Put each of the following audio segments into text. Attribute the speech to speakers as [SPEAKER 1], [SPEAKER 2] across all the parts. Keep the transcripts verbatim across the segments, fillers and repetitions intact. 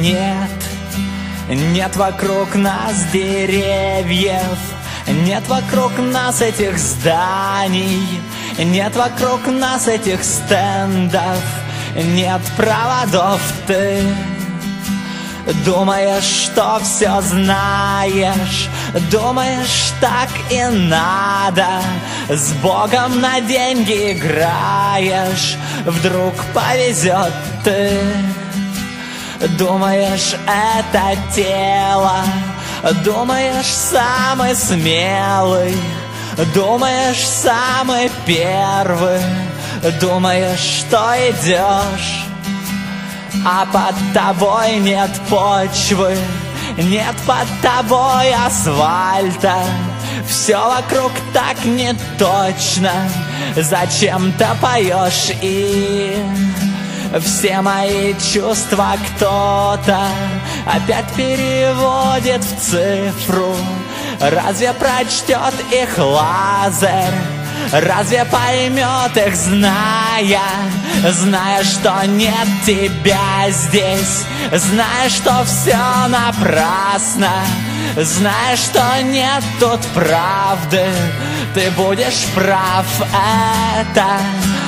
[SPEAKER 1] нет. Нет вокруг нас деревьев, нет вокруг нас этих зданий, нет вокруг нас этих стендов, нет проводов. Ты думаешь, что все знаешь, думаешь, так и надо, с Богом на деньги играешь, вдруг повезет. Ты думаешь, это тело, думаешь, самый смелый, думаешь, самый первый, думаешь, что идешь, а под тобой нет почвы, нет под тобой асфальта. Все вокруг так неточно, зачем-то поешь, и все мои чувства кто-то опять переводит в цифру. Разве прочтет их лазер? Разве поймет их, зная, зная, что нет тебя здесь, зная, что все напрасно, зная, что нет тут правды? Ты будешь прав, это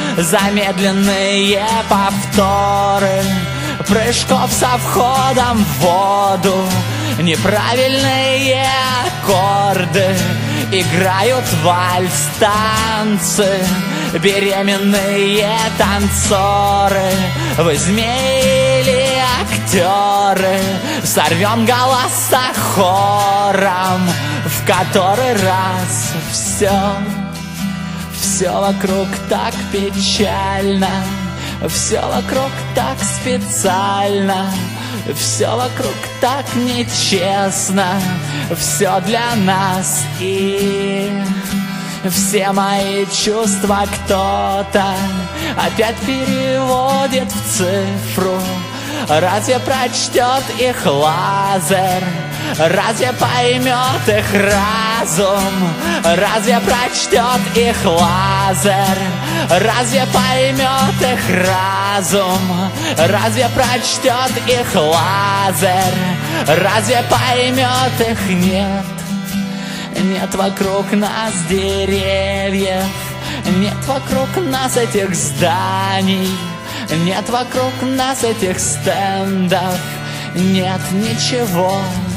[SPEAKER 1] замедленные повторы прыжков со входом в воду, неправильные аккорды играют вальс-танцы, беременные танцоры, вы змеи или актеры, сорвем голоса хором, в который раз все, все вокруг так печально, все вокруг так специально, все вокруг так нечестно, все для нас, и все мои чувства кто-то опять переводит в цифру. Разве прочтет их лазер? Разве поймет их разум? Разве прочтет их лазер? Разве поймет их разум? Разве прочтет их лазер? Разве поймет их? Нет. Нет вокруг нас деревьев, нет вокруг нас этих зданий, нет вокруг нас этих стендов, нет ничего.